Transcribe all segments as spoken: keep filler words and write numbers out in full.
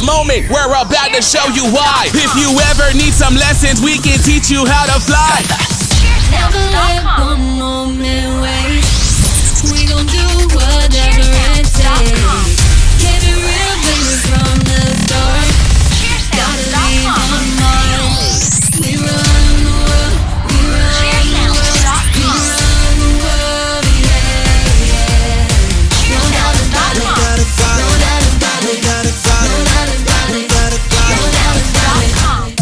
this moment, we're about to show you why. If you ever need some lessons, we can teach you how to fly. Never let one moment waste. We gon' do whatever it takes. Keep it real, baby, from the start. Gotta leave on mine. We run the world, we run the world, we run the world, yeah, yeah. No doubt about it, no doubt about it, no doubt about it, no doubt about it, no doubt about it.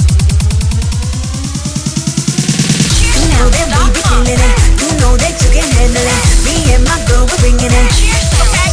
You know that we be killing it. You know that you can handle it. Me and my girl, we're bringing it.